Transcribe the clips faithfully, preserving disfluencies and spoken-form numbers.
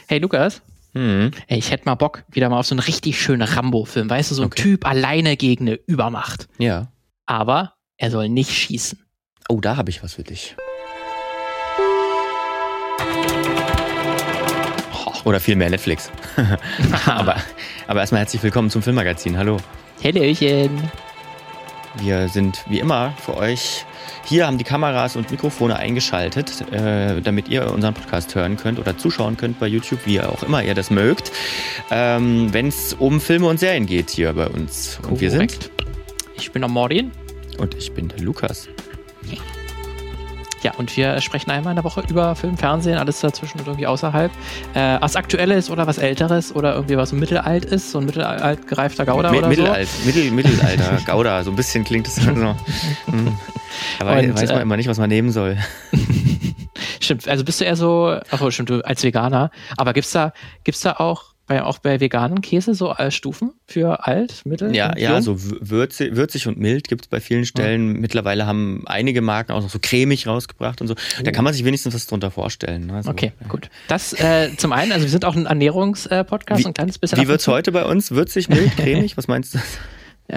Hey Lukas, Hm. ey, ich hätte mal Bock wieder mal auf so einen richtig schönen Rambo-Film. Weißt du, so ein Okay. Typ alleine gegen eine Übermacht. Ja. Aber er soll nicht schießen. Oh, da habe ich was für dich. Oder vielmehr Netflix. aber, aber erstmal herzlich willkommen zum Filmmagazin. Hallo. Hallöchen. Wir sind wie immer für euch hier, haben die Kameras und Mikrofone eingeschaltet, äh, damit ihr unseren Podcast hören könnt oder zuschauen könnt bei YouTube, wie auch immer ihr das mögt, ähm, wenn es um Filme und Serien geht hier bei uns. Und wir sind... Ich bin der Mordin. Und ich bin der Lukas. Ja, und wir sprechen einmal in der Woche über Film, Fernsehen, alles dazwischen und irgendwie außerhalb. Äh, was Aktuelles oder was Älteres oder irgendwie was mittelalt ist, so ein mittelalt gereifter Gouda Mi- oder Mittelalt, so. Mittel, Mittelalter, Gouda, so ein bisschen klingt es so. Hm. Aber Und, weiß man äh, immer nicht, was man nehmen soll. Stimmt, also bist du eher so, ach stimmt, du als Veganer, aber gibt's da, gibt's da auch bei, auch bei veganen Käse so äh, Stufen für alt, mittel? Ja, und ja, jung? so würzig, würzig und mild gibt es bei vielen Stellen. Ja. Mittlerweile haben einige Marken auch noch so cremig rausgebracht und so. Da kann man sich wenigstens was drunter vorstellen. Also, Okay, gut. Das äh, zum einen, also wir sind auch ein Ernährungspodcast, Wie- ein kleines bisschen. Wie wird's heute bei uns? Würzig, mild, cremig? Was meinst du? Äh,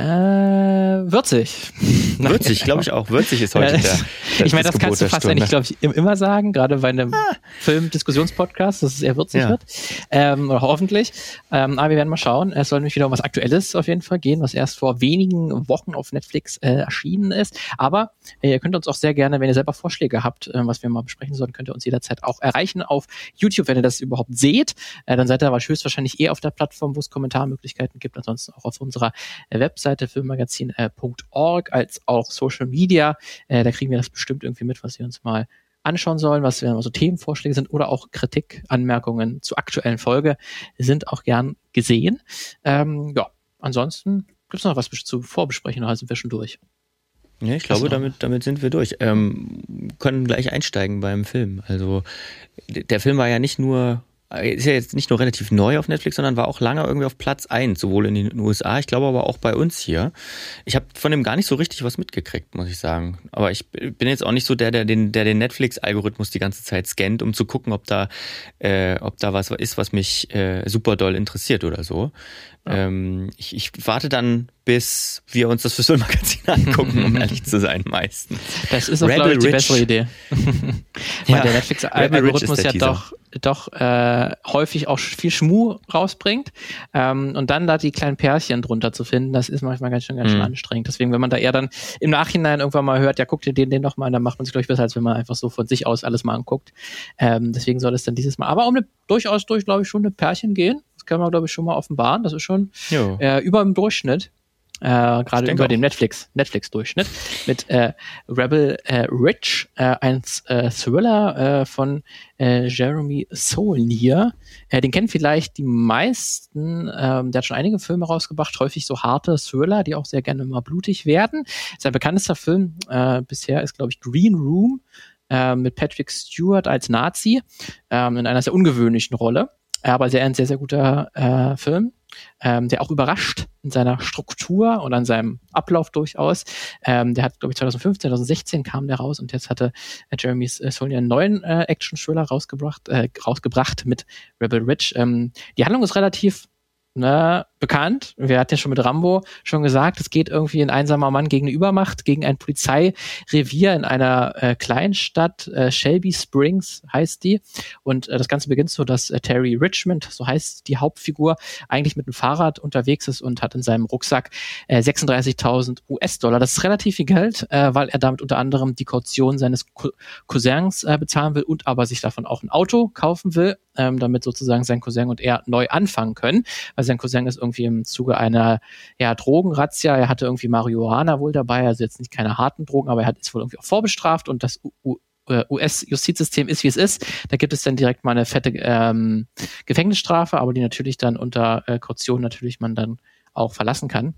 würzig. Würzig, glaube ich auch. Würzig ist heute Ja, der, der ich meine, das kannst du fast Gebot der eigentlich, glaube ich, im- immer sagen, gerade bei einem Ah. Film-Diskussionspodcast, dass es eher würzig Ja. wird. Ähm, oder hoffentlich. Ähm, aber wir werden mal schauen. Es soll nämlich wieder um was Aktuelles auf jeden Fall gehen, was erst vor wenigen Wochen auf Netflix äh, erschienen ist. Aber äh, ihr könnt uns auch sehr gerne, wenn ihr selber Vorschläge habt, äh, was wir mal besprechen sollen, könnt ihr uns jederzeit auch erreichen auf YouTube, wenn ihr das überhaupt seht. Äh, dann seid ihr aber höchstwahrscheinlich eh auf der Plattform, wo es Kommentarmöglichkeiten gibt. Ansonsten auch auf unserer äh, Webseite filmmagazin punkt org als auch Social Media. Äh, da kriegen wir das bestimmt irgendwie mit, was wir uns mal anschauen sollen, was wir so Themenvorschläge sind oder auch Kritik, Anmerkungen zur aktuellen Folge sind auch gern gesehen. Ähm, ja, ansonsten gibt es noch was zu vorbesprechen, oder sind wir schon durch? Ja, ich glaube, Also- damit, damit sind wir durch. Ähm, können gleich einsteigen beim Film. Also d- der Film war ja nicht nur, ist ja jetzt nicht nur relativ neu auf Netflix, sondern war auch lange irgendwie auf Platz eins, sowohl in den U S A, ich glaube aber auch bei uns hier. Ich habe von dem gar nicht so richtig was mitgekriegt, muss ich sagen. Aber ich bin jetzt auch nicht so der, der den, der den Netflix-Algorithmus die ganze Zeit scannt, um zu gucken, ob da, äh, ob da was ist, was mich äh, super doll interessiert oder so. Ja. Ähm, ich, ich warte dann, bis wir uns das fürs Filmmagazin angucken, um ehrlich zu sein, meistens. Das ist auch, Rebel glaube ich, die Rich. bessere Idee. Ja, Weil der Rebel Rich Netflix-Algorithmus ist ja der Teaser. doch, doch äh, häufig auch viel Schmuh rausbringt. Ähm, und dann da die kleinen Pärchen drunter zu finden, das ist manchmal ganz schön, ganz schön Mhm. anstrengend. Deswegen, wenn man da eher dann im Nachhinein irgendwann mal hört, ja, guck dir den, den noch mal, dann macht man sich, glaube ich, besser, als wenn man einfach so von sich aus alles mal anguckt. Ähm, deswegen soll es dann dieses Mal, aber um eine, durchaus durch, glaube ich, schon eine Pärchen gehen. Das können wir, glaube ich, schon mal offenbaren. Das ist schon Jo. äh, über dem Durchschnitt. Äh, gerade denke über auch. dem Netflix, Netflix-Durchschnitt mit äh, Rebel äh, Rich, äh, ein äh, Thriller äh, von äh, Jeremy Saulnier. Äh, den kennen vielleicht die meisten. Ähm, der hat schon einige Filme rausgebracht, häufig so harte Thriller, die auch sehr gerne mal blutig werden. Sein bekanntester Film äh, bisher ist, glaube ich, Green Room äh, mit Patrick Stewart als Nazi ähm, in einer sehr ungewöhnlichen Rolle. Aber sehr ein sehr, sehr guter äh, Film. Ähm, der auch überrascht in seiner Struktur und an seinem Ablauf durchaus. Ähm, der hat, glaube ich, zwanzig fünfzehn, zwanzig sechzehn kam der raus und jetzt hatte äh, Jeremy Saulnier einen neuen äh, Action-Thriller rausgebracht, äh, rausgebracht mit Rebel Rich. Ähm, die Handlung ist relativ ne, bekannt. Wir hatten ja schon mit Rambo schon gesagt, es geht irgendwie ein einsamer Mann gegen eine Übermacht, gegen ein Polizeirevier in einer äh, Kleinstadt, äh, Shelby Springs heißt die. Und äh, das Ganze beginnt so, dass äh, Terry Richmond, so heißt die Hauptfigur, eigentlich mit dem Fahrrad unterwegs ist und hat in seinem Rucksack äh, sechsunddreißigtausend US-Dollar. Das ist relativ viel Geld, äh, weil er damit unter anderem die Kaution seines Co- Cousins äh, bezahlen will und aber sich davon auch ein Auto kaufen will, ähm, damit sozusagen sein Cousin und er neu anfangen können, weil sein Cousin ist irgendwie im Zuge einer ja, Drogenrazzia, er hatte irgendwie Marihuana wohl dabei, also jetzt nicht keine harten Drogen, aber er hat ist wohl irgendwie auch vorbestraft und das U- U- U S-Justizsystem ist, wie es ist. Da gibt es dann direkt mal eine fette ähm, Gefängnisstrafe, aber die natürlich dann unter äh, Kaution natürlich man dann auch verlassen kann.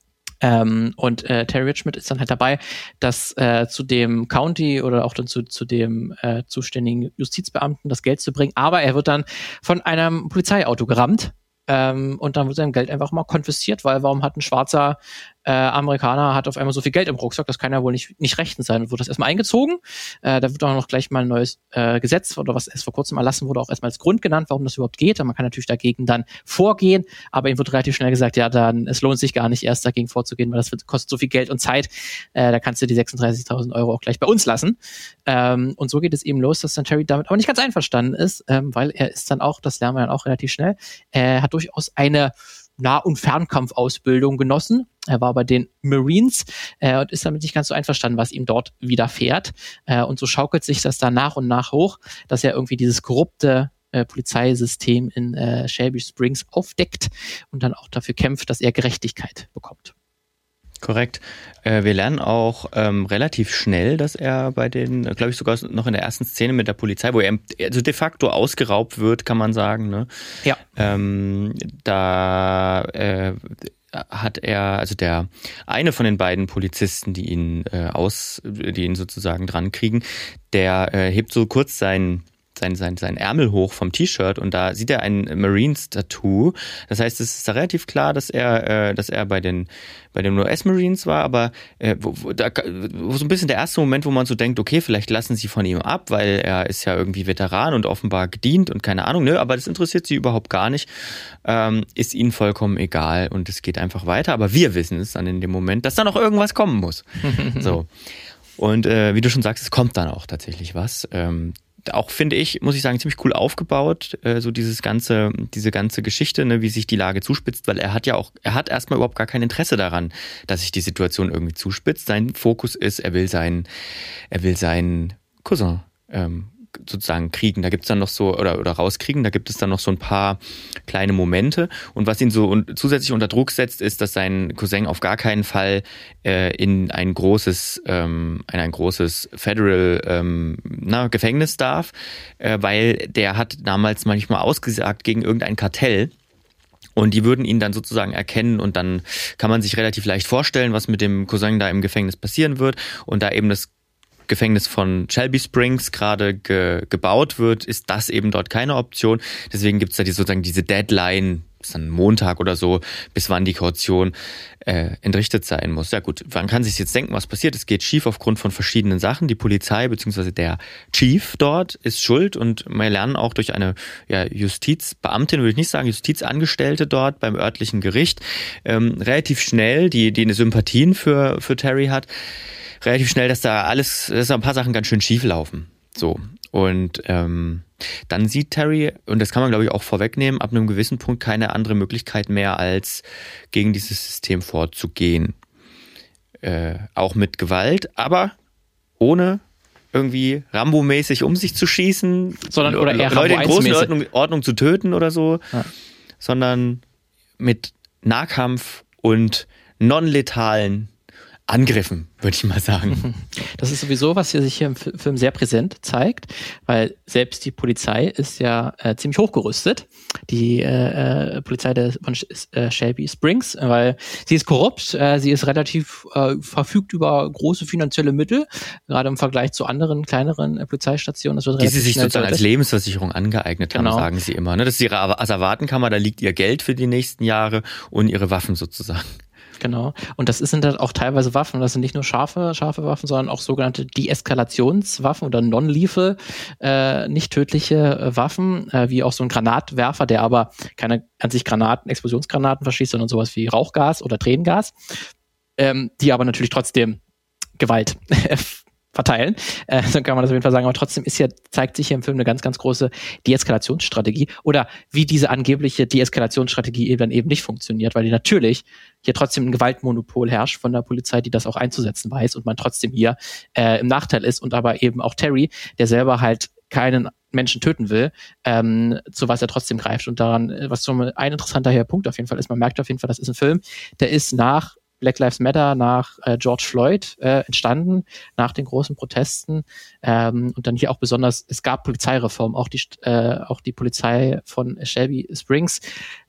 Ähm, und äh, Terry Richmond ist dann halt dabei, das äh, zu dem County oder auch dann zu, zu dem äh, zuständigen Justizbeamten das Geld zu bringen. Aber er wird dann von einem Polizeiauto gerammt. Ähm, und dann wird sein Geld einfach mal konfisziert, weil warum hat ein schwarzer äh, Amerikaner hat auf einmal so viel Geld im Rucksack, das kann ja wohl nicht, nicht rechtens sein. Und wurde das erstmal eingezogen. Äh, da wird auch noch gleich mal ein neues äh, Gesetz, oder was erst vor kurzem erlassen wurde, auch erstmal als Grund genannt, warum das überhaupt geht. Und man kann natürlich dagegen dann vorgehen, aber ihm wird relativ schnell gesagt, ja, dann es lohnt sich gar nicht erst dagegen vorzugehen, weil das wird, kostet so viel Geld und Zeit. Äh, da kannst du die sechsunddreißigtausend Euro auch gleich bei uns lassen. Ähm, und so geht es eben los, dass dann Terry damit aber nicht ganz einverstanden ist, ähm, weil er ist dann auch, das lernen wir dann auch relativ schnell, er hat durchaus eine Nah- und Fernkampfausbildung genossen. Er war bei den Marines äh, und ist damit nicht ganz so einverstanden, was ihm dort widerfährt. Äh, und so schaukelt sich das dann nach und nach hoch, dass er irgendwie dieses korrupte äh, Polizeisystem in äh, Shelby Springs aufdeckt und dann auch dafür kämpft, dass er Gerechtigkeit bekommt. Korrekt. Äh, wir lernen auch ähm, relativ schnell, dass er bei den, glaube ich sogar noch in der ersten Szene mit der Polizei, wo er also de facto ausgeraubt wird, kann man sagen, ne? Ja. Ähm, da äh, hat er, also der eine von den beiden Polizisten, die ihn äh, aus, die ihn sozusagen dran kriegen, der äh, hebt so kurz seinen Sein, sein, sein Ärmel hoch vom T-Shirt und da sieht er ein Marines-Tattoo. Das heißt, es ist da relativ klar, dass er, äh, dass er bei den, bei den U S-Marines war, aber äh, wo, wo, da, wo so ein bisschen der erste Moment, wo man so denkt, okay, vielleicht lassen sie von ihm ab, weil er ist ja irgendwie Veteran und offenbar gedient und keine Ahnung, ne, aber das interessiert sie überhaupt gar nicht. Ähm, ist ihnen vollkommen egal und es geht einfach weiter, aber wir wissen es dann in dem Moment, dass da noch irgendwas kommen muss. So. Und äh, wie du schon sagst, es kommt dann auch tatsächlich was. Ähm, Auch finde ich, muss ich sagen, ziemlich cool aufgebaut, äh, so dieses ganze, diese ganze Geschichte, ne, wie sich die Lage zuspitzt, weil er hat ja auch, er hat erstmal überhaupt gar kein Interesse daran, dass sich die Situation irgendwie zuspitzt. Sein Fokus ist, er will seinen, er will seinen Cousin ähm, sozusagen kriegen. Da gibt's dann noch so, oder, oder rauskriegen, da gibt es dann noch so ein paar kleine Momente. Und was ihn so un- zusätzlich unter Druck setzt, ist, dass sein Cousin auf gar keinen Fall äh, in ein großes, ähm, in ein großes Federal ähm, na, Gefängnis darf, äh, weil der hat damals manchmal ausgesagt gegen irgendein Kartell. Und die würden ihn dann sozusagen erkennen und dann kann man sich relativ leicht vorstellen, was mit dem Cousin da im Gefängnis passieren wird. Und da eben das Gefängnis von Shelby Springs gerade ge- gebaut wird, ist das eben dort keine Option. Deswegen gibt es da die, sozusagen diese Deadline, ist dann Montag oder so, bis wann die Kaution äh, entrichtet sein muss. Ja gut, man kann sich jetzt denken, was passiert. Es geht schief aufgrund von verschiedenen Sachen. Die Polizei bzw. der Chief dort ist schuld und wir lernen auch durch eine ja, Justizbeamtin, würde ich nicht sagen, Justizangestellte dort beim örtlichen Gericht, ähm, relativ schnell, die, die eine Sympathien für, für Terry hat, relativ schnell, dass da alles, dass da ein paar Sachen ganz schön schief laufen. So. Und ähm, dann sieht Terry, und das kann man glaube ich auch vorwegnehmen, ab einem gewissen Punkt keine andere Möglichkeit mehr, als gegen dieses System vorzugehen. Äh, auch mit Gewalt, aber ohne irgendwie Rambo-mäßig um sich zu schießen, sondern oder eher Leute in großen Rambo Ordnung, Ordnung zu töten oder so, ja. sondern mit Nahkampf und non-letalen Angriffen, würde ich mal sagen. Das ist sowieso, was hier sich hier im Film sehr präsent zeigt, weil selbst die Polizei ist ja äh, ziemlich hochgerüstet. Die äh, äh, Polizei der, von äh, Shelby Springs, weil sie ist korrupt, äh, sie ist relativ äh, verfügt über große finanzielle Mittel, gerade im Vergleich zu anderen kleineren äh, Polizeistationen. Das wird die sie sich sozusagen deutlich. als Lebensversicherung angeeignet haben, genau. Sagen sie immer. Ne? Das ist ihre Asservatenkammer, da liegt ihr Geld für die nächsten Jahre und ihre Waffen sozusagen. Genau. Und das sind dann auch teilweise Waffen. Das sind nicht nur scharfe, scharfe Waffen, sondern auch sogenannte Deeskalationswaffen oder non-lethal, äh, nicht tödliche äh, Waffen, äh, wie auch so ein Granatwerfer, der aber keine an sich Granaten, Explosionsgranaten verschießt, sondern sowas wie Rauchgas oder Tränengas, ähm, die aber natürlich trotzdem Gewalt verteilen. Äh, dann kann man das auf jeden Fall sagen. Aber trotzdem ist ja, zeigt sich hier im Film eine ganz, ganz große Deeskalationsstrategie oder wie diese angebliche Deeskalationsstrategie eben dann eben nicht funktioniert, weil die natürlich hier trotzdem ein Gewaltmonopol herrscht von der Polizei, die das auch einzusetzen weiß und man trotzdem hier äh, im Nachteil ist und aber eben auch Terry, der selber halt keinen Menschen töten will, ähm, zu was er trotzdem greift. Und daran, was so ein interessanter hier Punkt auf jeden Fall ist, man merkt auf jeden Fall, das ist ein Film, der ist nach Black Lives Matter, nach äh, George Floyd äh, entstanden, nach den großen Protesten ähm, und dann hier auch besonders, es gab Polizeireform, auch die, äh, auch die Polizei von Shelby Springs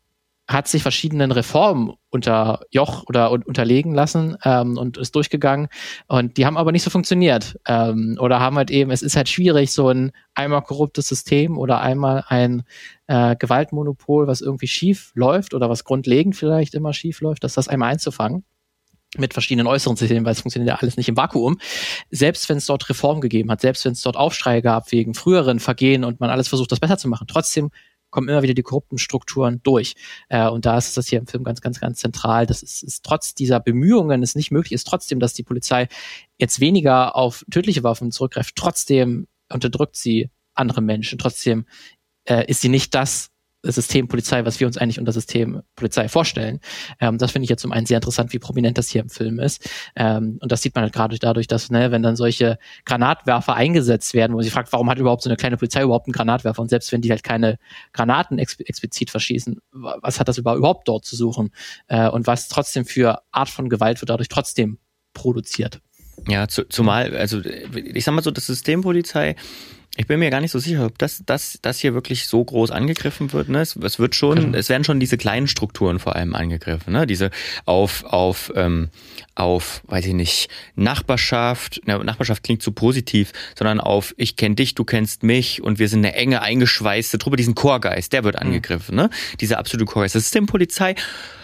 hat sich verschiedenen Reformen unterjoch oder unterlegen lassen ähm, und ist durchgegangen und die haben aber nicht so funktioniert ähm, oder haben halt eben, es ist halt schwierig, so ein einmal korruptes System oder einmal ein äh, Gewaltmonopol, was irgendwie schief läuft oder was grundlegend vielleicht immer schief läuft, dass das einmal einzufangen. mit verschiedenen äußeren Systemen, weil es funktioniert ja alles nicht im Vakuum. Selbst wenn es dort Reformen gegeben hat, selbst wenn es dort Aufschrei gab wegen früheren Vergehen und man alles versucht, das besser zu machen, trotzdem kommen immer wieder die korrupten Strukturen durch. Äh, und da ist das hier im Film ganz, ganz, ganz zentral. Das ist, ist trotz dieser Bemühungen, es nicht möglich ist, trotzdem, dass die Polizei jetzt weniger auf tödliche Waffen zurückgreift, trotzdem unterdrückt sie andere Menschen, trotzdem äh, ist sie nicht das System Polizei, was wir uns eigentlich unter System Polizei vorstellen. Ähm, das finde ich jetzt zum einen sehr interessant, wie prominent das hier im Film ist. Ähm, und das sieht man halt gerade dadurch, dass, ne, wenn dann solche Granatwerfer eingesetzt werden, wo man sich fragt, warum hat überhaupt so eine kleine Polizei überhaupt einen Granatwerfer? Und selbst wenn die halt keine Granaten ex- explizit verschießen, was hat das überhaupt dort zu suchen? Äh, und was trotzdem für Art von Gewalt wird dadurch trotzdem produziert. Ja, zu, zumal, also ich sag mal so, das System Polizei, ich bin mir gar nicht so sicher, ob das, das, das hier wirklich so groß angegriffen wird. Ne? Es, es wird schon, es werden schon diese kleinen Strukturen vor allem angegriffen. Ne? Diese auf, auf, ähm, auf, weiß ich nicht, Nachbarschaft. Ne, Nachbarschaft klingt zu positiv, sondern auf ich kenn dich, du kennst mich und wir sind eine enge, eingeschweißte Truppe. Diesen Chorgeist, der wird angegriffen. Mhm. Ne? Dieser absolute Chorgeist. Das System Polizei,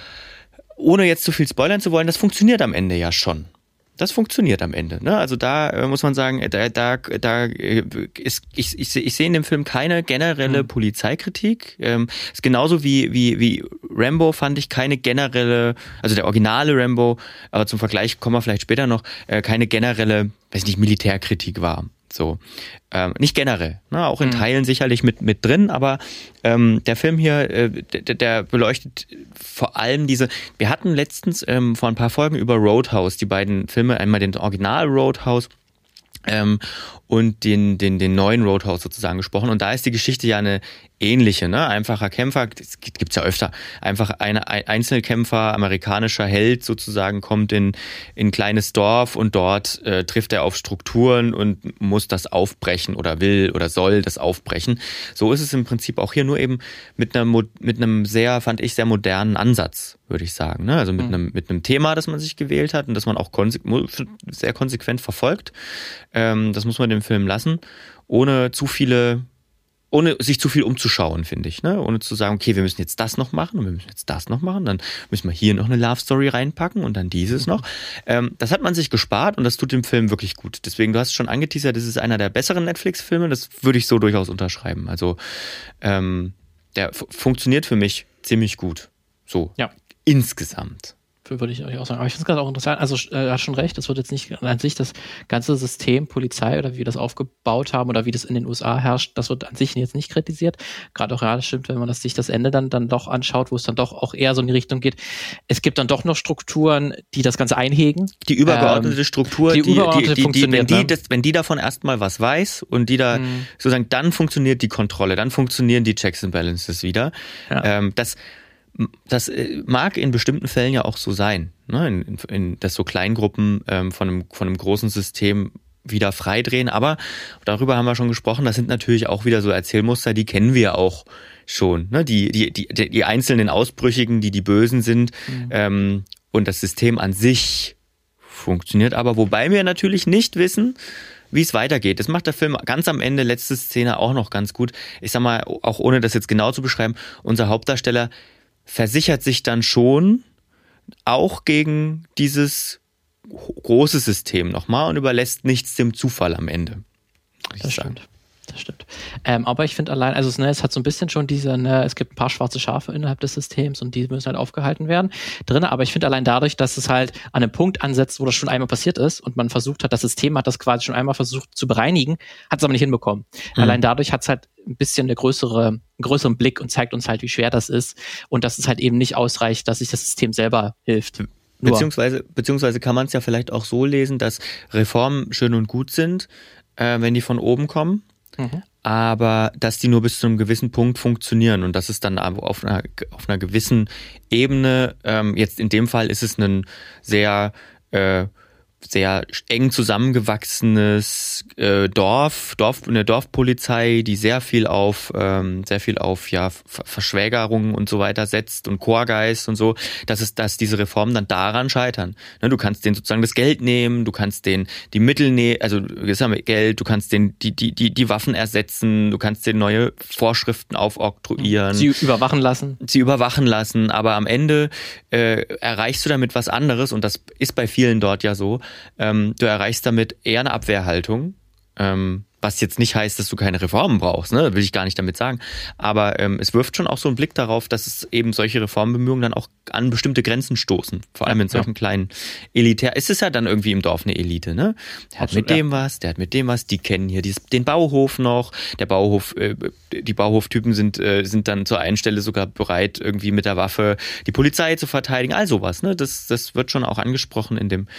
ohne jetzt zu viel spoilern zu wollen, das funktioniert am Ende ja schon. Das funktioniert am Ende. Ne? Also da äh, muss man sagen, da, da, da ist, ich, ich, ich sehe in dem Film keine generelle mhm. Polizeikritik. Ähm, ist genauso wie, wie, wie Rambo fand ich keine generelle, also der originale Rambo, aber zum Vergleich kommen wir vielleicht später noch, äh, keine generelle, weiß nicht, Militärkritik war. So, ähm, nicht generell, ne? Auch in mhm. Teilen sicherlich mit mit drin, aber ähm, der Film hier, äh, der, der beleuchtet vor allem diese. Wir hatten letztens ähm, vor ein paar Folgen über Roadhouse, die beiden Filme, einmal den Original Roadhouse ähm, und den den den neuen Roadhouse sozusagen gesprochen. Und da ist die Geschichte ja eine ähnliche, ne? Einfacher Kämpfer, das gibt's ja öfter. Einfach ein Einzelkämpfer, amerikanischer Held sozusagen, kommt in in ein kleines Dorf und dort äh, trifft er auf Strukturen und muss das aufbrechen oder will oder soll das aufbrechen. So ist es im Prinzip auch hier, nur eben mit einem mit einem sehr, fand ich, sehr modernen Ansatz, würde ich sagen, ne? Also mit mhm. einem mit einem Thema, das man sich gewählt hat und das man auch konse- sehr konsequent verfolgt. Ähm, das muss man dem Film lassen, ohne zu viele ohne sich zu viel umzuschauen, finde ich, ne? Ohne zu sagen, okay, wir müssen jetzt das noch machen und wir müssen jetzt das noch machen, dann müssen wir hier noch eine Love Story reinpacken und dann dieses noch. Ähm, das hat man sich gespart und das tut dem Film wirklich gut. Deswegen, du hast es schon angeteasert, das ist einer der besseren Netflix-Filme, das würde ich so durchaus unterschreiben. Also ähm, der f- funktioniert für mich ziemlich gut. So, ja. Insgesamt. Würde ich euch auch sagen. Aber ich finde es gerade auch interessant, also äh, er hat schon recht, es wird jetzt nicht an sich das ganze System Polizei oder wie wir das aufgebaut haben oder wie das in den U S A herrscht, das wird an sich jetzt nicht kritisiert. Gerade auch, ja, das stimmt, wenn man das, sich das Ende dann, dann doch anschaut, wo es dann doch auch eher so in die Richtung geht. Es gibt dann doch noch Strukturen, die das Ganze einhegen. Die übergeordnete ähm, Struktur, die, die, übergeordnete die, die, die, wenn, die ne? das, wenn die davon erstmal was weiß und die da mhm. sozusagen, dann funktioniert die Kontrolle, dann funktionieren die Checks and Balances wieder. Ja. Ähm, das Das mag in bestimmten Fällen ja auch so sein, ne? in, in, in, dass so Kleingruppen ähm, von, einem, von einem großen System wieder freidrehen. Aber darüber haben wir schon gesprochen, das sind natürlich auch wieder so Erzählmuster, die kennen wir auch schon. Ne? Die, die, die, die einzelnen Ausbrüchigen, die die Bösen sind. Mhm. Ähm, und das System an sich funktioniert aber, wobei wir natürlich nicht wissen, wie es weitergeht. Das macht der Film ganz am Ende, letzte Szene, auch noch ganz gut. Ich sag mal, auch ohne das jetzt genau zu beschreiben, unser Hauptdarsteller versichert sich dann schon auch gegen dieses große System nochmal und überlässt nichts dem Zufall am Ende. Das stimmt. Das stimmt. Ähm, aber ich finde allein, also ne, es hat so ein bisschen schon diese, ne, es gibt ein paar schwarze Schafe innerhalb des Systems und die müssen halt aufgehalten werden drin, aber ich finde allein dadurch, dass es halt an einem Punkt ansetzt, wo das schon einmal passiert ist und man versucht hat, das System hat das quasi schon einmal versucht zu bereinigen, hat es aber nicht hinbekommen. Mhm. Allein dadurch hat es halt ein bisschen eine größere, einen größeren Blick und zeigt uns halt, wie schwer das ist und dass es halt eben nicht ausreicht, dass sich das System selber hilft. Nur. Beziehungsweise, beziehungsweise kann man es ja vielleicht auch so lesen, dass Reformen schön und gut sind, äh, wenn die von oben kommen. Mhm. Aber dass die nur bis zu einem gewissen Punkt funktionieren und dass es dann auf einer, auf einer gewissen Ebene, ähm, jetzt in dem Fall ist es ein sehr äh, sehr eng zusammengewachsenes äh, Dorf, Dorf, eine Dorfpolizei, die sehr viel auf, ähm, sehr viel auf ja Ver- Verschwägerungen und so weiter setzt und Chorgeist und so, dass es, dass diese Reformen dann daran scheitern. Ne, du kannst denen sozusagen das Geld nehmen, du kannst denen die Mittel nehmen, also das haben wir Geld, du kannst denen die die die die Waffen ersetzen, du kannst denen neue Vorschriften aufoktroyieren, sie überwachen lassen, sie überwachen lassen, aber am Ende äh, erreichst du damit was anderes und das ist bei vielen dort ja so. Ähm, du erreichst damit eher eine Abwehrhaltung, ähm, was jetzt nicht heißt, dass du keine Reformen brauchst, ne? Will ich gar nicht damit sagen. Aber ähm, es wirft schon auch so einen Blick darauf, dass es eben solche Reformbemühungen dann auch an bestimmte Grenzen stoßen. Vor allem in solchen ja. kleinen Elitär. Es ist ja dann irgendwie im Dorf eine Elite, ne? Der hat Absolut, mit dem ja. was, der hat mit dem was, die kennen hier dieses, den Bauhof noch. Der Bauhof, äh, die Bauhoftypen sind, äh, sind dann zur einen Stelle sogar bereit, irgendwie mit der Waffe die Polizei zu verteidigen. All sowas, ne? Das, das wird schon auch angesprochen in dem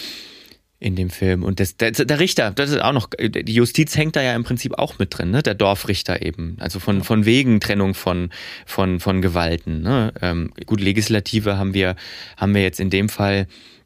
in dem Film. Und das, der, der Richter, das ist auch noch, die Justiz hängt da ja im Prinzip auch mit drin, ne? Der Dorfrichter eben. Also von, von wegen Trennung von, von, von Gewalten, ne? Ähm, gut, Legislative haben wir, haben wir jetzt in dem Fall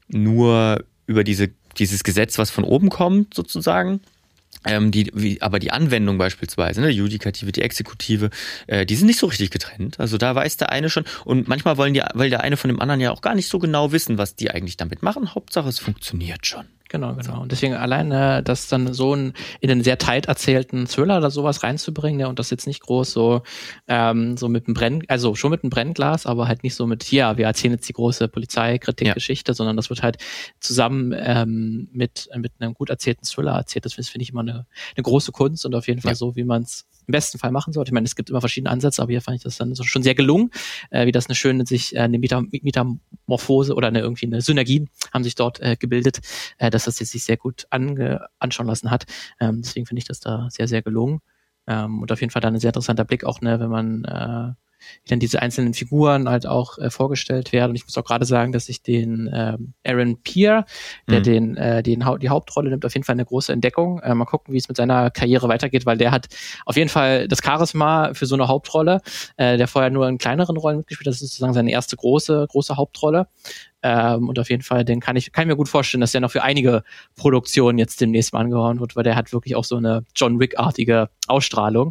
nur über diese, dieses Gesetz, was von oben kommt, sozusagen. Ähm, die, wie, aber die Anwendung beispielsweise, ne, die Judikative, die Exekutive, äh, die sind nicht so richtig getrennt. Also da weiß der eine schon, und manchmal wollen die, weil der eine von dem anderen ja auch gar nicht so genau wissen, was die eigentlich damit machen. Hauptsache, es funktioniert schon. Genau, genau. Und deswegen alleine das dann so ein, in einen sehr tight erzählten Thriller oder sowas reinzubringen, ne, und das jetzt nicht groß so, ähm, so mit einem Brenn, also schon mit einem Brennglas, aber halt nicht so mit, hier, wir erzählen jetzt die große Polizeikritikgeschichte, ja. sondern das wird halt zusammen ähm, mit, mit einem gut erzählten Thriller erzählt. Das finde ich immer eine, eine große Kunst und auf jeden Fall ja. so, wie man es im besten Fall machen sollte. Ich meine, es gibt immer verschiedene Ansätze, aber hier fand ich das dann so schon sehr gelungen, äh, wie das eine schöne sich, äh, eine Metam- Metamorphose oder eine irgendwie eine Synergien haben sich dort äh, gebildet, äh, dass das jetzt sich sehr gut ange- anschauen lassen hat. Ähm, deswegen finde ich das da sehr, sehr gelungen. Ähm, und auf jeden Fall dann ein sehr interessanter Blick auch, ne, wenn man äh, wie dann diese einzelnen Figuren halt auch äh, vorgestellt werden. Und ich muss auch gerade sagen, dass ich den ähm, Aaron Pierre, der mhm. den, äh, den ha- die Hauptrolle nimmt, auf jeden Fall eine große Entdeckung. Äh, mal gucken, wie es mit seiner Karriere weitergeht, weil der hat auf jeden Fall das Charisma für so eine Hauptrolle, äh, der vorher nur in kleineren Rollen mitgespielt hat. Das ist sozusagen seine erste große, große Hauptrolle. Ähm, und auf jeden Fall, den kann ich, kann ich mir gut vorstellen, dass der noch für einige Produktionen jetzt demnächst mal angehauen wird, weil der hat wirklich auch so eine John Wick-artige Ausstrahlung.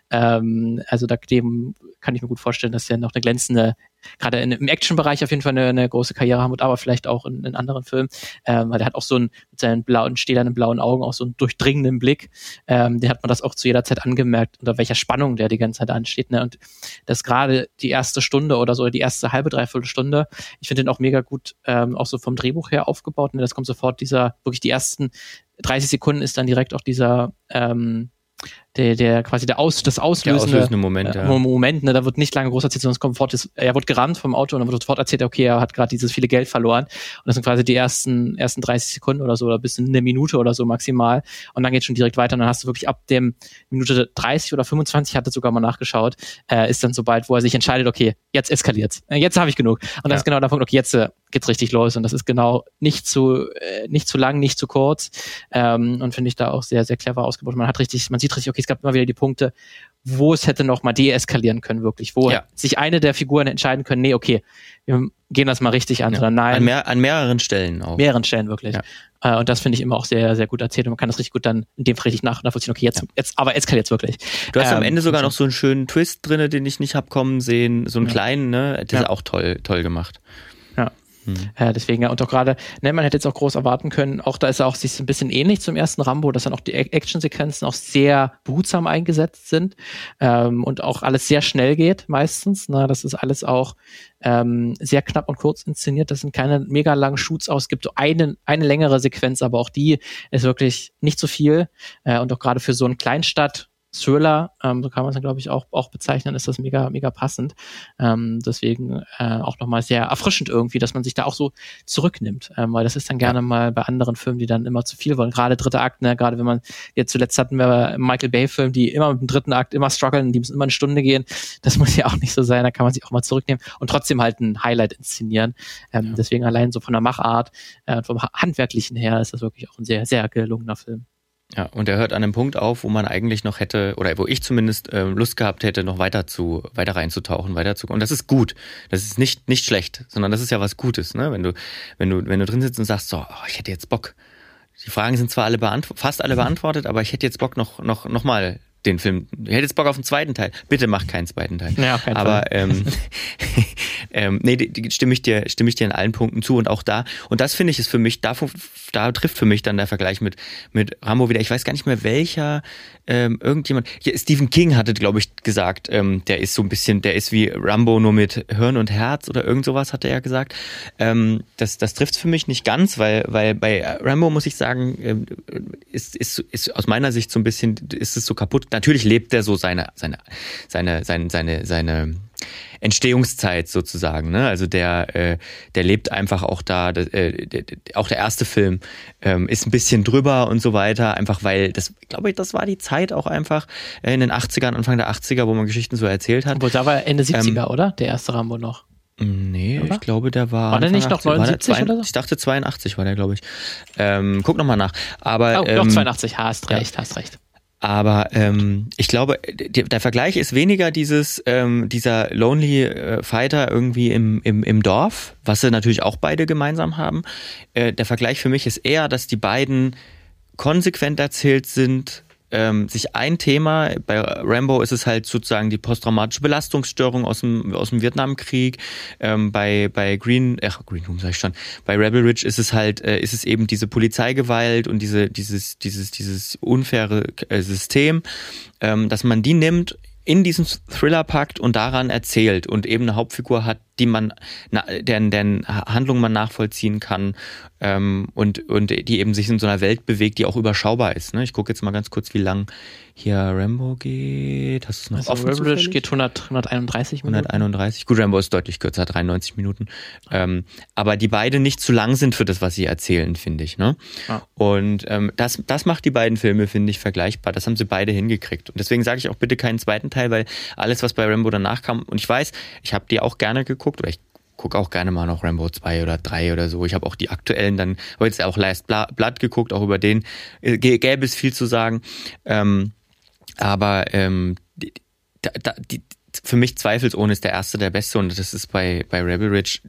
Ähm, also da, dem kann ich mir gut vorstellen, dass der noch eine glänzende, gerade in, im Action-Bereich auf jeden Fall eine, eine große Karriere haben wird, aber vielleicht auch in, in anderen Filmen, ähm, weil der hat auch so einen, mit seinen blauen, stählernen blauen Augen auch so einen durchdringenden Blick, ähm, der hat man das auch zu jeder Zeit angemerkt, unter welcher Spannung der die ganze Zeit ansteht, ne? Und das gerade die erste Stunde oder so, die erste halbe, dreiviertel Stunde, ich finde den auch mega gut, ähm, auch so vom Drehbuch her aufgebaut, ne? Das kommt sofort dieser, wirklich die ersten dreißig Sekunden ist dann direkt auch dieser, ähm, der, der quasi der Aus, das auslösende, der auslösende Moment, äh, ja. Moment, ne, da wird nicht lange groß erzählt, sondern es kommt sofort, das, er wird gerammt vom Auto und dann wird sofort erzählt, okay, er hat gerade dieses viele Geld verloren und das sind quasi die ersten ersten dreißig Sekunden oder so oder bis in eine Minute oder so maximal und dann geht schon direkt weiter und dann hast du wirklich ab dem Minute dreißig oder fünfundzwanzig, hatte sogar mal nachgeschaut, äh, ist dann so bald, wo er sich entscheidet, okay, jetzt eskaliert's, jetzt habe ich genug und das ja. ist genau der Punkt, okay, jetzt äh, geht's richtig los und das ist genau nicht zu äh, nicht zu lang, nicht zu kurz ähm, und finde ich da auch sehr, sehr clever ausgebaut. Man hat richtig, man sieht richtig, okay, es gab immer wieder die Punkte, wo es hätte noch mal deeskalieren können, wirklich, wo ja. sich eine der Figuren entscheiden können, nee, okay, wir gehen das mal richtig an, ja. sondern nein. An, mehr, an mehreren Stellen auch. Mehreren Stellen, wirklich. Ja. Äh, und das finde ich immer auch sehr, sehr gut erzählt und man kann das richtig gut dann in dem Fall richtig nach, nachvollziehen, okay, jetzt, ja. jetzt, aber eskaliert's wirklich. Du hast ähm, am Ende sogar so. noch so einen schönen Twist drinne, den ich nicht hab kommen sehen, so einen ja. kleinen, ne, das ja. ist auch toll, toll gemacht. Ja. Hm. Äh, deswegen, ja, und auch gerade, ne, man hätte jetzt auch groß erwarten können, auch da ist er auch sich ein bisschen ähnlich zum ersten Rambo, dass dann auch die Actionsequenzen auch sehr behutsam eingesetzt sind ähm, und auch alles sehr schnell geht meistens. Ne, das ist alles auch ähm, sehr knapp und kurz inszeniert. Das sind keine mega langen Shoots aus. Es gibt so eine, eine längere Sequenz, aber auch die ist wirklich nicht so viel. Äh, und auch gerade für so eine Kleinstadt Thriller, ähm, so kann man es dann, glaube ich, auch, auch bezeichnen, ist das mega, mega passend. Ähm, deswegen äh, auch nochmal sehr erfrischend irgendwie, dass man sich da auch so zurücknimmt, ähm, weil das ist dann gerne ja. mal bei anderen Filmen, die dann immer zu viel wollen. Gerade dritter Akt, ne, gerade wenn man, jetzt zuletzt hatten wir Michael Bay-Film, die immer mit dem dritten Akt immer strugglen, die müssen immer eine Stunde gehen. Das muss ja auch nicht so sein, da kann man sich auch mal zurücknehmen und trotzdem halt ein Highlight inszenieren. Ähm, ja. Deswegen allein so von der Machart, äh, vom Handwerklichen her ist das wirklich auch ein sehr, sehr gelungener Film. Ja, und er hört an einem Punkt auf, wo man eigentlich noch hätte, oder wo ich zumindest äh, Lust gehabt hätte, noch weiter zu, weiter reinzutauchen, weiter zu, und das ist gut. Das ist nicht, nicht schlecht, sondern das ist ja was Gutes, ne? Wenn du, wenn du, wenn du drin sitzt und sagst, so, oh, ich hätte jetzt Bock. Die Fragen sind zwar alle beantwortet, fast alle beantwortet, aber ich hätte jetzt Bock noch, noch, noch mal den Film. Ich hätte jetzt Bock auf den zweiten Teil. Bitte mach keinen zweiten Teil. Ja, auf keinen aber Fall. ähm, ähm, nee, die, die stimme ich dir, stimme ich dir in allen Punkten zu, und auch da. Und das finde ich ist für mich, da, da trifft für mich dann der Vergleich mit mit Rambo wieder. Ich weiß gar nicht mehr welcher. Ähm, irgendjemand. Ja, Stephen King hatte, glaube ich, gesagt, ähm, der ist so ein bisschen, der ist wie Rambo nur mit Hirn und Herz oder irgend sowas, hatte er gesagt. Ähm, das das trifft für mich nicht ganz, weil weil bei Rambo muss ich sagen, ähm, ist ist ist aus meiner Sicht so ein bisschen, ist es so kaputt. Natürlich lebt er so seine, seine, seine, seine, seine, seine Entstehungszeit sozusagen, ne? Also der, äh, der lebt einfach auch da, äh, der, der, auch der erste Film ähm, ist ein bisschen drüber und so weiter, einfach weil, das, glaube ich, das war die Zeit auch einfach äh, in den achtzigern, Anfang der achtziger, wo man Geschichten so erzählt hat. Obwohl, da war Ende siebziger, ähm, oder? Der erste Rambo noch. Nee, oder? Ich glaube, der war. War der nicht noch neunundsiebzig zwei, oder so? Ich dachte zweiundachtzig war der, glaube ich. Ähm, guck nochmal nach. Aber, oh, ähm, doch zweiundachtzig, hast recht, ja. hast recht. Aber ähm, ich glaube, der Vergleich ist weniger dieses ähm, dieser Lonely äh, Fighter irgendwie im, im im Dorf, was sie natürlich auch beide gemeinsam haben. Äh, der Vergleich für mich ist eher, dass die beiden konsequent erzählt sind, ähm, sich ein Thema, bei Rambo ist es halt sozusagen die posttraumatische Belastungsstörung aus dem aus dem Vietnamkrieg, ähm, bei bei Green, ach Green Room sag ich schon, bei Rebel Ridge ist es halt äh, ist es eben diese Polizeigewalt und diese dieses dieses dieses unfaire äh, System, ähm, dass man die nimmt, in diesen Thriller packt und daran erzählt und eben eine Hauptfigur hat, die man, deren, deren Handlung man nachvollziehen kann, ähm, und, und die eben sich in so einer Welt bewegt, die auch überschaubar ist. Ne? Ich gucke jetzt mal ganz kurz, wie lang hier Rambo geht. Hast du es noch also offen? Rebel Ridge geht hundert, hunderteinunddreißig Minuten. hunderteinunddreißig. Gut, Rambo ist deutlich kürzer, dreiundneunzig Minuten. Ähm, aber die beide nicht zu lang sind für das, was sie erzählen, finde ich. Ne? Ja. Und ähm, das, das macht die beiden Filme, finde ich, vergleichbar. Das haben sie beide hingekriegt. Und deswegen sage ich auch bitte keinen zweiten Teil, weil alles, was bei Rambo danach kam, und ich weiß, ich habe die auch gerne geguckt, oder ich gucke auch gerne mal noch Rambo zwei oder drei oder so. Ich habe auch die aktuellen dann, heute ist auch Last Blood geguckt, auch über den äh, gäbe es viel zu sagen. Ähm, aber ähm, die, da, die, für mich zweifelsohne ist der erste der beste, und das ist bei, bei Rebel Ridge,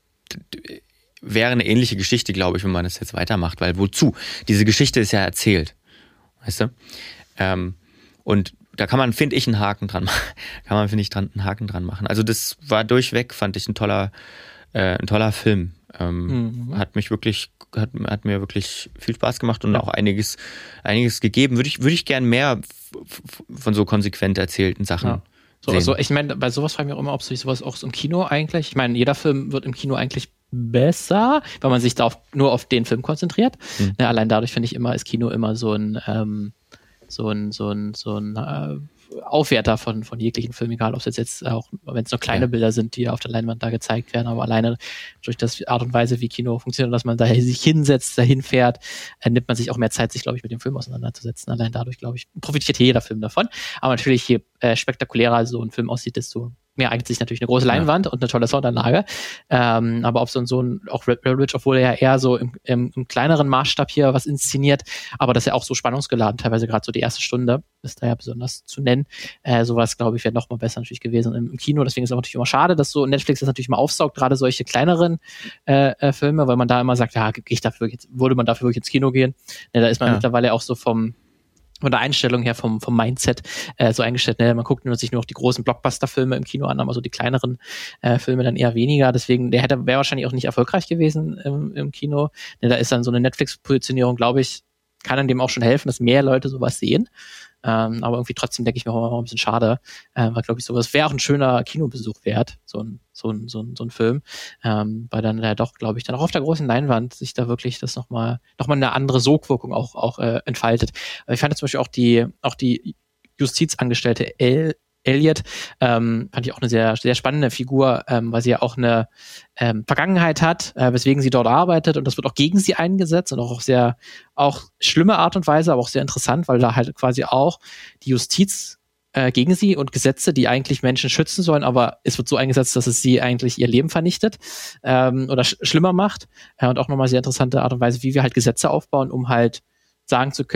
wäre eine ähnliche Geschichte, glaube ich, wenn man das jetzt weitermacht, weil wozu? Diese Geschichte ist ja erzählt, weißt du? Ähm, und da kann man, finde ich, einen Haken dran machen. Kann man, finde ich, dran, einen Haken dran machen. Also das war durchweg, fand ich, ein toller, äh, ein toller Film. Ähm, mhm. Hat mich wirklich, hat, hat mir wirklich viel Spaß gemacht und ja. auch einiges, einiges gegeben. Würde ich, würde ich gern mehr f- f- von so konsequent erzählten Sachen. Ja. So, also ich meine, bei sowas frage ich mich auch immer, ob sich sowas auch so im Kino eigentlich, ich meine, jeder Film wird im Kino eigentlich besser, weil man sich da auf, nur auf den Film konzentriert. Mhm. Ja, allein dadurch finde ich immer, ist Kino immer so ein, ähm, so ein, so ein, so ein äh, Aufwerter von, von jeglichen Filmen, egal ob es jetzt, jetzt auch, wenn es nur kleine ja. Bilder sind, die auf der Leinwand da gezeigt werden, aber alleine durch das Art und Weise, wie Kino funktioniert, dass man da sich hinsetzt, dahin fährt, äh, nimmt man sich auch mehr Zeit, sich, glaube ich, mit dem Film auseinanderzusetzen. Allein dadurch, glaube ich, profitiert jeder Film davon. Aber natürlich, je äh, spektakulärer so ein Film aussieht, desto mehr eignet sich natürlich eine große Leinwand ja. und eine tolle Soundanlage. Ähm, aber ob so ein, so ein, auch Rebel Ridge, obwohl er ja eher so im, im, im kleineren Maßstab hier was inszeniert, aber das ist ja auch so spannungsgeladen, teilweise gerade so die erste Stunde, ist da ja besonders zu nennen. Äh, sowas, glaube ich, wäre noch mal besser natürlich gewesen im, im Kino. Deswegen ist es auch natürlich immer schade, dass so Netflix das natürlich mal aufsaugt, gerade solche kleineren äh, äh, Filme, weil man da immer sagt, ja, ich dafür jetzt, würde man dafür wirklich ins Kino gehen. Ja, da ist man ja. mittlerweile auch so vom von der Einstellung her, vom, vom Mindset äh, so eingestellt, ne? Man guckt nur sich nur noch die großen Blockbuster-Filme im Kino an, aber so die kleineren äh, Filme dann eher weniger. Deswegen, der hätte wäre wahrscheinlich auch nicht erfolgreich gewesen im, im Kino. Ne, da ist dann so eine Netflix-Positionierung, glaube ich, kann an dem auch schon helfen, dass mehr Leute sowas sehen. Ähm, aber irgendwie trotzdem denke ich mir auch mal ein bisschen schade, äh, weil, glaube ich, sowas wäre auch ein schöner Kinobesuch wert, so ein, so ein, so ein, so ein Film, ähm, weil dann ja doch, glaube ich, dann auch auf der großen Leinwand sich da wirklich das nochmal, nochmal eine andere Sogwirkung auch, auch äh, entfaltet. Aber ich fand zum Beispiel auch die, auch die Justizangestellte El Elliot, ähm, fand ich auch eine sehr, sehr spannende Figur, ähm, weil sie ja auch eine ähm, Vergangenheit hat, äh, weswegen sie dort arbeitet, und das wird auch gegen sie eingesetzt und auch auf sehr, auch schlimme Art und Weise, aber auch sehr interessant, weil da halt quasi auch die Justiz äh, gegen sie und Gesetze, die eigentlich Menschen schützen sollen, aber es wird so eingesetzt, dass es sie eigentlich ihr Leben vernichtet ähm, oder sch- schlimmer macht, äh, und auch nochmal sehr interessante Art und Weise, wie wir halt Gesetze aufbauen, um halt sagen zu können,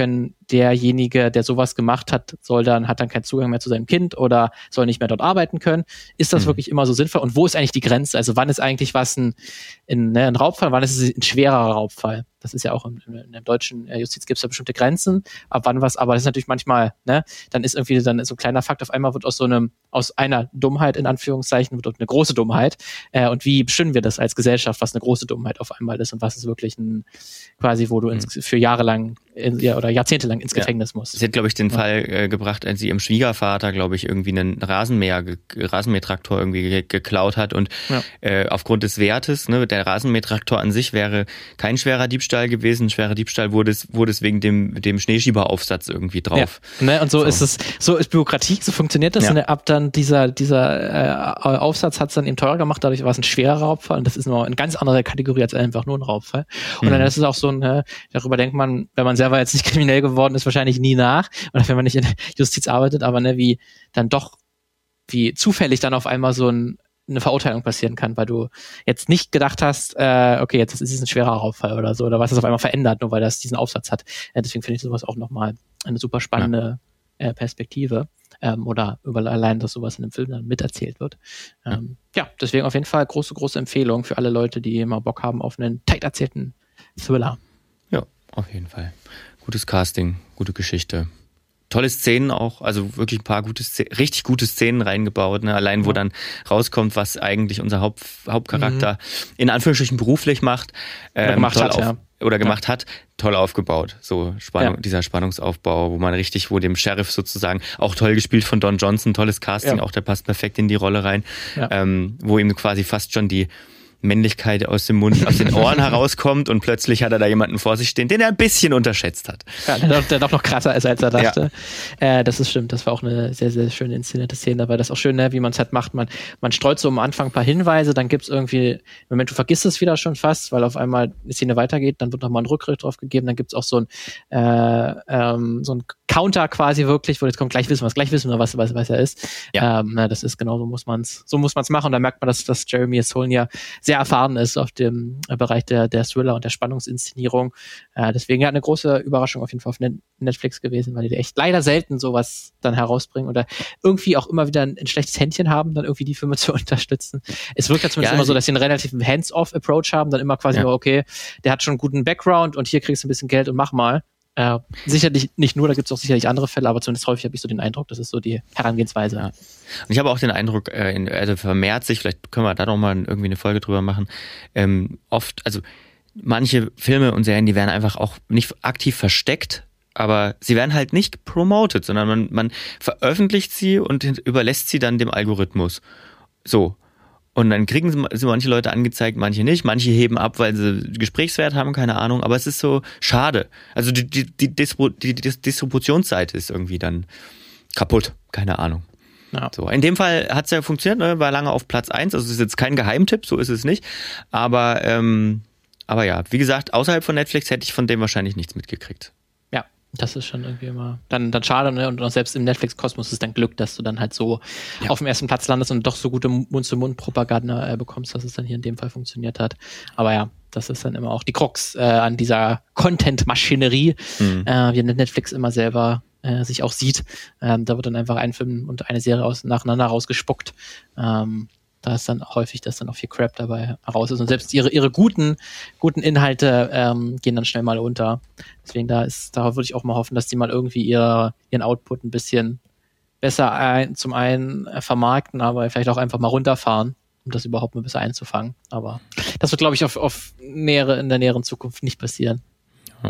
derjenige, der sowas gemacht hat, soll dann, hat dann keinen Zugang mehr zu seinem Kind oder soll nicht mehr dort arbeiten können. Ist das mhm. wirklich immer so sinnvoll? Und wo ist eigentlich die Grenze? Also wann ist eigentlich was ein, ein, ne, ein Raubfall, wann ist es ein schwerer Raubfall? Das ist ja auch im, in der deutschen Justiz gibt es da bestimmte Grenzen, ab wann was, aber das ist natürlich manchmal, ne, dann ist irgendwie dann so ein kleiner Fakt, auf einmal wird aus so einem, aus einer Dummheit in Anführungszeichen, wird eine große Dummheit. Äh, und wie bestimmen wir das als Gesellschaft, was eine große Dummheit auf einmal ist und was ist wirklich ein, quasi, wo du ins, für Jahre lang in, ja, oder jahrzehntelang ins Gefängnis ja. musst. Sie hat, glaube ich, den ja. Fall äh, gebracht, als sie ihrem Schwiegervater, glaube ich, irgendwie einen Rasenmäher, ge- Rasenmähertraktor irgendwie ge- geklaut hat und ja. äh, aufgrund des Wertes, ne, der Rasenmähertraktor an sich wäre kein schwerer Diebstahl gewesen, ein schwerer Diebstahl wurde es, wurde es wegen dem, dem Schneeschieberaufsatz irgendwie drauf. Ja. Ne, und so, so ist es, so ist Bürokratie, so funktioniert das. Ja. Und ab dann dieser, dieser äh, Aufsatz hat es dann eben teurer gemacht, dadurch war es ein schwerer Raubfall und das ist nur eine ganz andere Kategorie als einfach nur ein Raubfall. Und mhm. dann ist es auch so ein, äh, darüber denkt man, wenn man selber jetzt nicht kriminell geworden ist, wahrscheinlich nie nach, oder wenn man nicht in der Justiz arbeitet, aber ne, wie dann doch, wie zufällig dann auf einmal so ein, eine Verurteilung passieren kann, weil du jetzt nicht gedacht hast, äh, okay, jetzt ist es ein schwerer Raubfall oder so, oder was das auf einmal verändert, nur weil das diesen Aufsatz hat. Äh, deswegen finde ich sowas auch nochmal eine super spannende ja. äh, Perspektive. Ähm, oder über allein, dass sowas in einem Film dann miterzählt wird. Ähm, ja. ja, deswegen auf jeden Fall große, große Empfehlung für alle Leute, die mal Bock haben auf einen tight erzählten Thriller. Ja, auf jeden Fall. Gutes Casting, gute Geschichte. Tolle Szenen auch, also wirklich ein paar gute Szenen, richtig gute Szenen reingebaut, ne? Allein wo ja. dann rauskommt, was eigentlich unser Haupt, Hauptcharakter mhm. in Anführungsstrichen beruflich macht. Ähm, oder gemacht hat, auf, ja. Oder gemacht ja. hat, toll aufgebaut. So Spannung, ja. dieser Spannungsaufbau, wo man richtig, wo dem Sheriff sozusagen, auch toll gespielt von Don Johnson, tolles Casting, ja. auch der passt perfekt in die Rolle rein, ja. ähm, wo ihm quasi fast schon die Männlichkeit aus dem Mund, aus den Ohren herauskommt und plötzlich hat er da jemanden vor sich stehen, den er ein bisschen unterschätzt hat. Ja, der, der doch noch krasser ist, als er dachte. Ja. Äh, das ist stimmt, das war auch eine sehr, sehr schöne inszenierte Szene, aber das ist auch schön, ne, wie man es halt macht. Man, man streut so am Anfang ein paar Hinweise, dann gibt's irgendwie, im Moment, du vergisst es wieder schon fast, weil auf einmal die Szene weitergeht, dann wird nochmal ein Rückgriff drauf gegeben, dann gibt's auch so ein, äh, ähm, so ein Counter quasi wirklich, wo jetzt kommt, gleich wissen wir es, gleich wissen wir, was, was, was er ist. Ja. Ähm, na, das ist genau, so muss man's, so muss man's machen und da merkt man, dass, dass Jeremy Saulnier sehr erfahren ist auf dem Bereich der, der Thriller und der Spannungsinszenierung. Äh, deswegen ja eine große Überraschung auf jeden Fall auf Netflix gewesen, weil die echt leider selten sowas dann herausbringen oder irgendwie auch immer wieder ein, ein schlechtes Händchen haben, dann irgendwie die Filme zu unterstützen. Es wirkt ja zumindest ja, immer so, dass sie einen relativen Hands-off-Approach haben, dann immer quasi ja. nur, okay, der hat schon einen guten Background und hier kriegst du ein bisschen Geld und mach mal. Äh, sicherlich nicht nur, da gibt es auch sicherlich andere Fälle, aber zumindest häufig habe ich so den Eindruck, das ist so die Herangehensweise. Ja. Und ich habe auch den Eindruck, äh, in, also vermehrt sich, vielleicht können wir da noch mal irgendwie eine Folge drüber machen, ähm, oft, also manche Filme und Serien, die werden einfach auch nicht aktiv versteckt, aber sie werden halt nicht promoted, sondern man, man veröffentlicht sie und überlässt sie dann dem Algorithmus. So. Und dann kriegen sie manche Leute angezeigt, manche nicht. Manche heben ab, weil sie Gesprächswert haben, keine Ahnung. Aber es ist so schade. Also die, die, die, Distribu- die Distributionsseite ist irgendwie dann kaputt. Keine Ahnung. Ja. So. In dem Fall hat es ja funktioniert, ne? War lange auf Platz eins. Also es ist jetzt kein Geheimtipp, so ist es nicht. Aber, ähm, aber ja, wie gesagt, außerhalb von Netflix hätte ich von dem wahrscheinlich nichts mitgekriegt. Das ist schon irgendwie immer dann, dann schade, ne? Und auch selbst im Netflix-Kosmos ist dann Glück, dass du dann halt so ja. auf dem ersten Platz landest und doch so gute Mund-zu-Mund-Propaganda äh, bekommst, dass es dann hier in dem Fall funktioniert hat. Aber ja, das ist dann immer auch die Krux äh, an dieser Content-Maschinerie, mhm. äh, wie Netflix immer selber äh, sich auch sieht. Ähm, da wird dann einfach ein Film und eine Serie aus, nacheinander rausgespuckt. Ähm, Da ist dann häufig, dass dann auch viel Crap dabei raus ist. Und selbst ihre, ihre guten, guten Inhalte ähm, gehen dann schnell mal unter. Deswegen da ist, da würde ich auch mal hoffen, dass die mal irgendwie ihre, ihren Output ein bisschen besser ein, zum einen äh, vermarkten, aber vielleicht auch einfach mal runterfahren, um das überhaupt mal besser einzufangen. Aber das wird, glaube ich, auf, auf nähere, in der näheren Zukunft nicht passieren. Ja.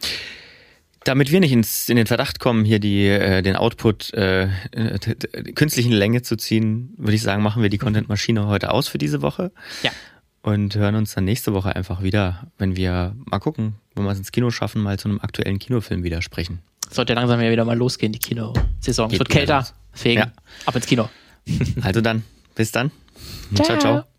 Damit wir nicht ins, in den Verdacht kommen, hier die, äh, den Output äh, t- t- künstlichen Länge zu ziehen, würde ich sagen, machen wir die Content-Maschine heute aus für diese Woche. Ja. Und hören uns dann nächste Woche einfach wieder, wenn wir mal gucken, wenn wir es ins Kino schaffen, mal zu einem aktuellen Kinofilm wieder sprechen. Sollte ja langsam ja wieder mal losgehen, die Kinosaison. Es wird kälter, los. deswegen ja. ab ins Kino. Also dann, bis dann. Ciao, ciao. ciao.